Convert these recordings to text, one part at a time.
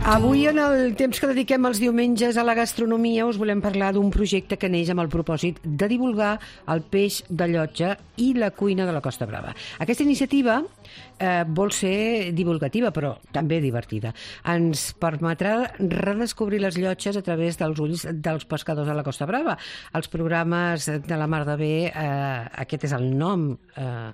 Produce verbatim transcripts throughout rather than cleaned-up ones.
Avui, en el temps que dediquem els diumenges a la gastronomia, us volem parlar d'un projecte que neix amb el propòsit de divulgar el peix de llotja i la cuina de la Costa Brava. Aquesta iniciativa eh, vol ser divulgativa, però també divertida. Ens permetrà redescobrir les llotges a través dels ulls dels pescadors de la Costa Brava. Els programes de la Mar de Bé, eh, aquest és el nom eh,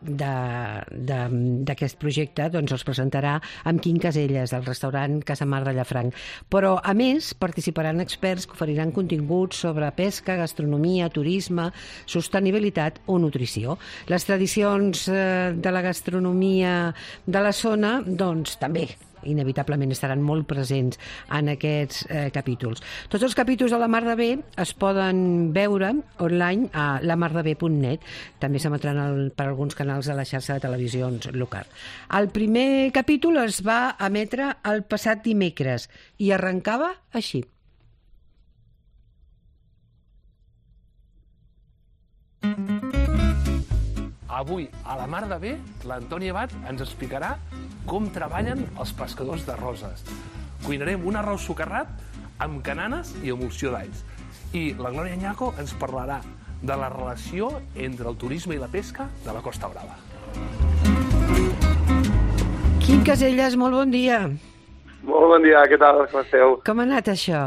d'aquest projecte, doncs els presentarà amb Quim Caselles, del restaurant Casa Mar de Llafranc. Però, a més, participaran experts que oferiran continguts sobre pesca, gastronomia, turisme, sostenibilitat o nutrició. Les tradicions eh, de la gastronomia de la zona, doncs, també inevitablement estaran molt presents en aquests eh, capítols. Tots els capítols de la Mar de Bé es poden veure online a la mar de bé punt net. També s'emetran el, per alguns canals de la xarxa de televisions local. El primer capítol es va emetre el passat dimecres i arrencava així. Avui, a la Mar de Bé, l'Antoni Abad ens explicarà com treballen els pescadors de roses. Cuinarem un arròs socarrat amb cananes i emulsió d'alls. I la Glòria Ñaco ens parlarà de la relació entre el turisme i la pesca de la Costa Brava. Quim Caselles, molt bon dia. Molt bon dia, què tal? Com esteu? Com ha anat això?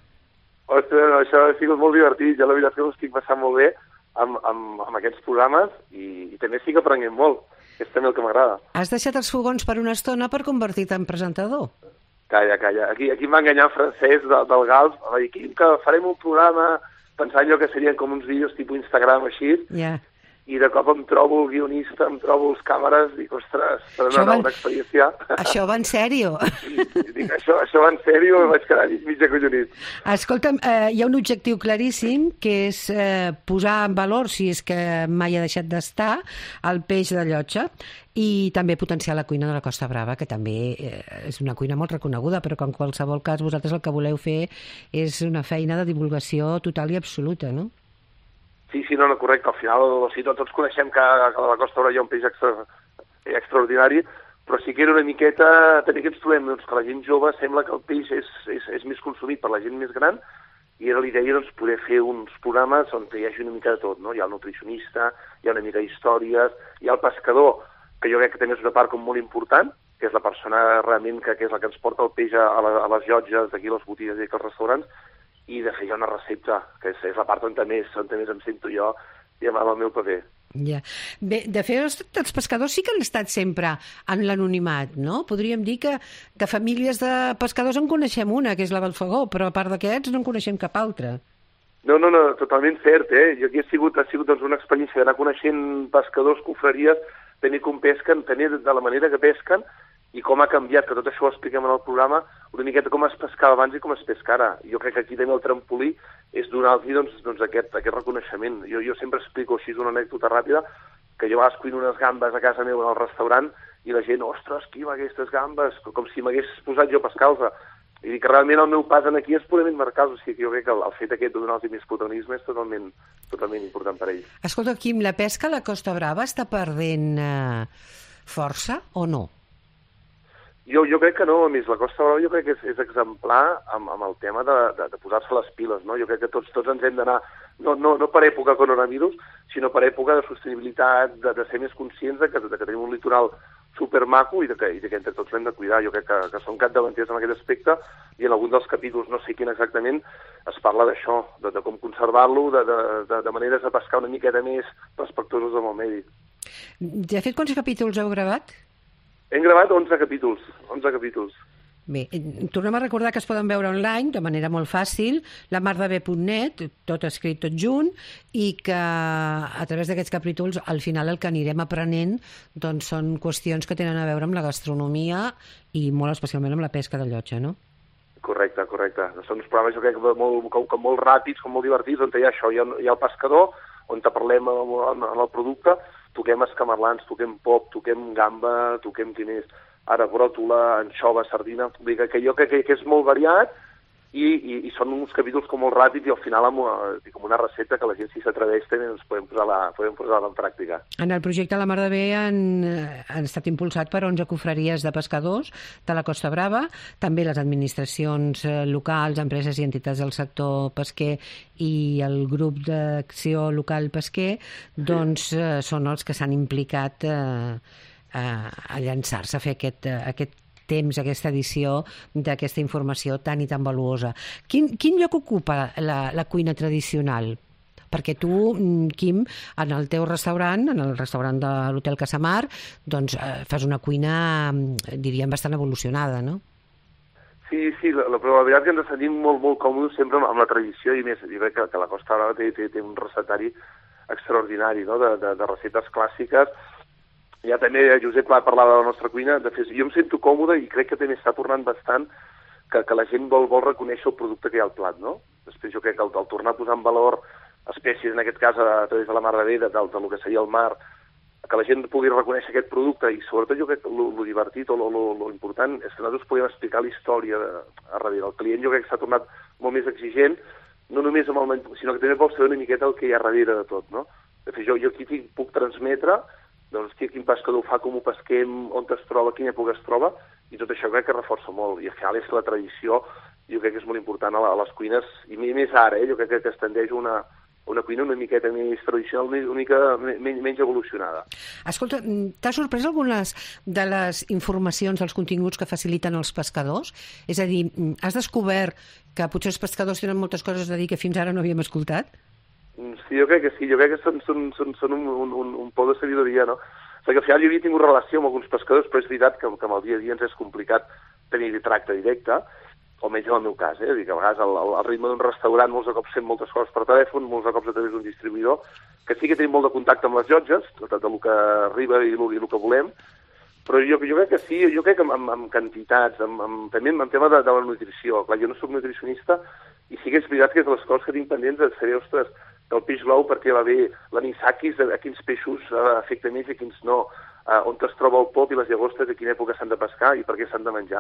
Ostres, no, això ha sigut molt divertit. Jo la veritat que ho estic passant molt bé amb, amb, amb aquests programes i, i també estic aprenent molt. És també el que m'agrada. Has deixat els fogons per una estona per convertir-te en presentador? Calla, calla. Aquí, aquí em va enganyar en francès de, del Gals. Va dir, Quim, que farem un programa pensant jo que serien com uns vídeos tipus Instagram així. Ja. I de cop em trobo el guionista, em trobo els càmeres, dic, ostres, serà una, van... una experiència. Això va en sèrio. Sí, dic, això, això va en sèrio, em vaig quedar mig acollonit. Escolta'm, eh, hi ha un objectiu claríssim, que és eh, posar en valor, si és que mai ha deixat d'estar, el peix de llotja, i també potenciar la cuina de la Costa Brava, que també eh, és una cuina molt reconeguda, però que en qualsevol cas vosaltres el que voleu fer és una feina de divulgació total i absoluta, no? Sí, sí, no, no, correcte. Al final, o sigui, tots coneixem que a la Costa Brava hi ha un peix extra, extraordinari, però sí que era una miqueta... També que ens trobem doncs, que la gent jove sembla que el peix és, és, és més consumit per la gent més gran i era l'idea doncs, poder fer uns programes on hi hagi una mica de tot, no? Hi ha el nutricionista, hi ha una mica d'històries, hi ha el pescador, que jo crec que també és una part com molt important, que és la persona realment que, que és la que ens porta el peix a, a, la, a les llotges d'aquí, a les botigues i als restaurants, i de fer ja una recepta, que és, és la part on també, on també em sento jo i amb el meu paper. Ja. Bé, de fet, els pescadors sí que han estat sempre en l'anonimat, no? Podríem dir que de famílies de pescadors en coneixem una, que és la del Fagó, però a part d'aquests no en coneixem cap altra. No, no, no, totalment cert, eh? Jo aquí ha sigut, ha sigut doncs, una experiència d'anar coneixent pescadors, confraries, tenir com pesquen, tenir de la manera que pesquen, i com ha canviat, que tot això ho expliquem en el programa, una miqueta com es pescava abans i com es pesca ara. Jo crec que aquí també el trampolí és donar-los doncs, doncs aquest, aquest reconeixement. Jo, jo sempre explico així una anècdota ràpida, que jo a vegades cuino unes gambes a casa meva al restaurant i la gent, ostres, Quim, aquestes gambes, com si m'hagués posat jo a pescar-los. I dic que realment el meu pas aquí és purament marcar-los, o sigui que jo crec que el, el fet aquest de donar-los més protagonisme és totalment, totalment important per ells. Escolta, Quim, la pesca a la Costa Brava està perdent eh, força o no? Jo, jo crec que no, a més, la Costa Brava jo crec que és, és exemplar amb, amb el tema de, de, de posar-se les piles, no? Jo crec que tots, tots ens hem d'anar, no, no, no per època coronavirus, sinó per època de sostenibilitat, de, de ser més conscients de que, de que tenim un litoral supermaco i de que, i de que entre tots l'hem de cuidar. Jo crec que, que som capdavanters en aquest aspecte i en algun dels capítols, no sé quin exactament, es parla d'això, de, de com conservar-lo, de, de, de, de maneres de pescar una miqueta més respectuosos amb el medi. De fet, quants capítols heu gravat? Hem gravat onze capítols, onze capítols. Bé, tornem a recordar que es poden veure online de manera molt fàcil, la mar de bé punt net, tot escrit, tot junt, i que a través d'aquests capítols al final el que anirem aprenent doncs són qüestions que tenen a veure amb la gastronomia i molt especialment amb la pesca de llotja, no? Correcte, correcte. Són uns programes, jo crec, molt, com, com molt ràpids, com molt divertits, on hi ha això, hi ha, hi ha el pescador, on te parlem en el producte, toquem escamarlans, toquem pop, toquem gamba, toquem quin és, ara bròtola, anxova, sardina, vull dir que jo crec que, que és molt variat i, i, i són uns capítols com molt ràpids i al final amb, com una recepta que la gent si s'atreveix també ens podem posar-la podem posar-la en pràctica. En el projecte La Mar de Bé han, han estat impulsat per onze cofreries de pescadors de la Costa Brava, també les administracions locals, empreses i entitats del sector pesquer i el grup d'acció local pesquer, doncs sí. eh, són els que s'han implicat eh, a, a llançar-se a fer aquest, aquest temps, aquesta edició d'aquesta informació tan i tan valuosa. Quin, quin lloc ocupa la, la cuina tradicional? Perquè tu, Quim, en el teu restaurant, en el restaurant de l'Hotel Casamar, doncs eh, fas una cuina, diríem, bastant evolucionada, no? Sí, sí, la, la, la veritat que ens sentim molt, molt còmodes sempre amb, amb la tradició i més, jo crec que, que la Costa Brava té, té, té un recetari extraordinari, no?, de, de, de receptes clàssiques. Ja també Josep parlava de la nostra cuina, de fet, jo em sento còmode i crec que també està tornant bastant que, que la gent vol, vol reconèixer el producte que hi ha al plat, no? Després jo crec que el, el tornar a posar en valor espècies, en aquest cas a través de la Mar de Bé, de, de, del que seria el mar, que la gent pugui reconèixer aquest producte i sobretot jo crec que el divertit o lo important és que nosaltres podem explicar la història de, a darrere. El client jo crec que s'ha tornat molt més exigent, no només amb el menjar, sinó que també vol saber una miqueta el que hi ha darrere de tot, no? De fet, jo, jo aquí puc transmetre doncs, hosti, quin pescador ho fa, com ho pesquem, on es troba, quina època es troba, i tot això crec que reforça molt. I al final és la tradició, jo crec que és molt important a, la, a les cuines, i més ara, eh? Jo crec que es tendeix a una, una cuina una miqueta més tradicional, una mica menys, menys evolucionada. Escolta, t'ha sorprès algunes de les informacions, dels continguts que faciliten els pescadors? És a dir, has descobert que potser els pescadors tenen moltes coses a dir que fins ara no havíem escoltat? Sí, jo crec que sí, jo crec que són, són, són, són un, un, un pou de sabidoria, no? Perquè al final jo havia tingut relació amb alguns pescadors, però és veritat que, que amb el dia a dia ens és complicat tenir tracte directe, almenys en el meu cas, eh? Dir que a vegades el, el ritme d'un restaurant molts de cops fem moltes coses per telèfon, molts de cops a través d'un distribuïdor, que sí que tenim molt de contacte amb les llotges, tot el que arriba i el, i el que volem, però jo, jo crec que sí, jo crec que amb, amb quantitats, amb, amb, també amb tema de, de la nutrició. Clar, jo no soc nutricionista i sí que és veritat que és de les coses que tinc pendents de saber, ostres, del peix blau perquè va bé l'anisakis, a quins peixos uh, afecta més i quins no, uh, on es troba el pop i les llagostes, a quina època s'han de pescar i per què s'han de menjar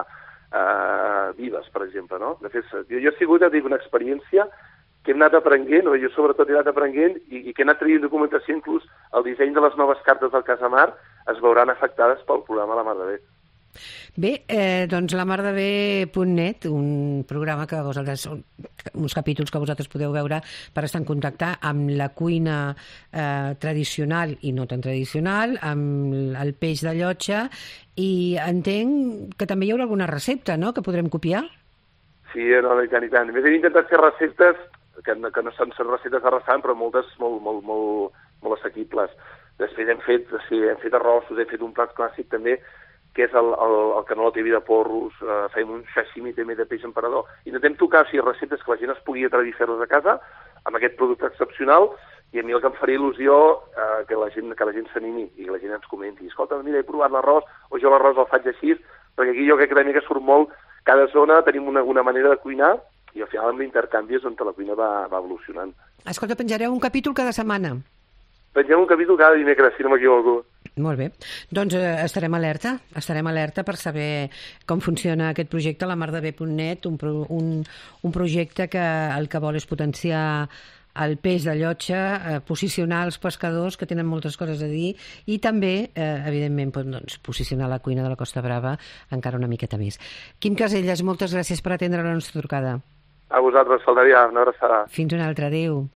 uh, vives, per exemple, no? De fet, jo, jo he sigut, dic, una experiència que hem anat aprenent, o jo sobretot he anat aprenent, i, i que he anat traient documentació, inclús el disseny de les noves cartes del Casamar es veuran afectades pel programa La Mar de Bé. Bé, eh, doncs la mar de bé punt net, un programa que vosaltres, uns capítols que vosaltres podeu veure per estar en contacte amb la cuina eh, tradicional i no tan tradicional, amb el peix de llotja, i entenc que també hi haurà alguna recepta, no?, que podrem copiar? Sí, no, i tant, i tant. A més, hem intentat fer receptes que, que no són, són receptes de restaurant, però moltes molt, molt, molt, molt assequibles. Després hem fet, sí, hem fet arrossos, hem fet un plat clàssic també, que és el, el, el canelot de porros, eh, fem un sashimi també de peix emperador. Intentem tocar o sigui, receptes que la gent es pugui atrevir a fer-les a casa, amb aquest producte excepcional, i a mi el que em faria il·lusió eh, que la gent que la gent s'animi i que la gent ens comenti, escolta, mira, he provat l'arròs, o jo l'arròs el faig així, perquè aquí jo crec que també que surt molt, cada zona tenim una, una manera de cuinar, i al final amb l'intercanvi és on la cuina va, va evolucionant. Escolta, penjareu un capítol cada setmana? Pengem un capítol cada dimecres, si no m'equivoco. Molt bé. Doncs eh, estarem alerta, estarem alerta per saber com funciona aquest projecte, la mar de bé punt net, un, pro, un, un projecte que el que vol és potenciar el peix de llotja, eh, posicionar els pescadors que tenen moltes coses a dir i també, eh, evidentment, doncs, posicionar la cuina de la Costa Brava encara una miqueta més. Quim Caselles, moltes gràcies per atendre la nostra trucada. A vosaltres, faltaria una abraçada. Fins una altra, adéu.